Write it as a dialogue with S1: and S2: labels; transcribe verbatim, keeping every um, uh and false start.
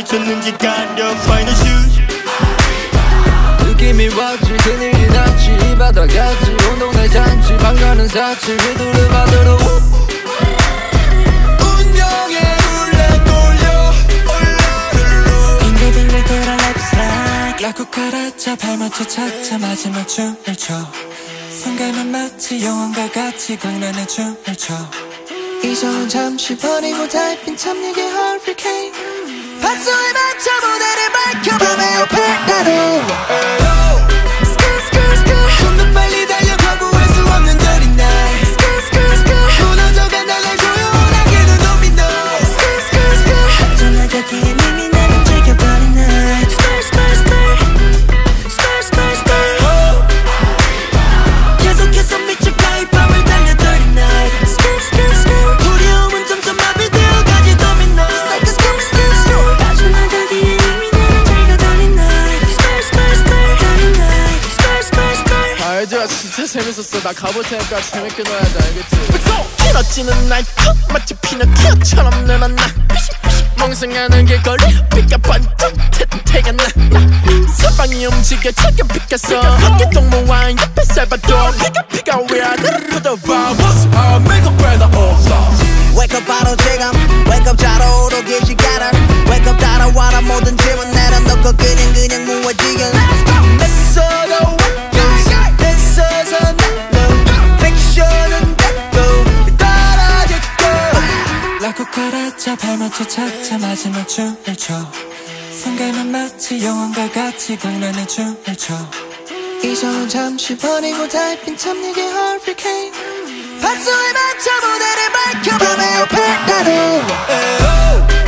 S1: 미쳤는지 가려 파이널 슛
S2: 느낌이 왔지 그늘이 났지 이 바다 같지 온동 내 잔치 방가는 사치 휘두르 받으러 운명의 룰렛 돌려 올라룰루
S3: 빙글빙글 돌아 like slide 라쿠 카라차 발 맞춰 차차 마지막 춤을 춰 순간은 마치 영원과 같이 강란의 춤을 춰 이성은 잠시 버리고 달빛 참내게 허리케인 박수에 맞춰 무대를 밝혀 밤의 오페라로
S2: 좀 더 빨리 달려가고 수 없는 dirty night 무너져간 날날 조용하게도 도미노
S3: 빠져나가기에 이미 나는 즐겨버린 night 계속해서 미쳐가 이 밤을 달려 dirty night 두려움은 점점 마비되어가지 도미노 빠져나가기에 이미 나는 즐겨버린 night
S2: 알죠 진짜 재밌었어 나 가볼 테니까 재밌게 놀아야지 알겠지
S1: 길어지는 날 마치 피노키오처럼 늘어나 멍성하는 길거리 빛과 번쩍 태태가 나 서방이 움직여 저기 빛가서 한기 동무와 옆에 살바도 피가 피가 위아래로 뻗어봐 What's up? Make a better all
S4: Wake up 바로 지금 Wake up 자러 오르기 시간을 Wake up 따라와라 모든 짐은 내려놓고 그냥 그냥 무너지게
S2: 애써도 애써서 나는 픽션은 됐고 떨어졌고
S3: 라쿠 카라차 발 맞춰 차차 마지막 춤을 춰 순간은 마치 영원과 같이 강란의 춤을 춰 이성은 잠시 버리고 달빛 참내게 허리케인 박수에 맞춰 무대를 밝혀 밤의 오페라로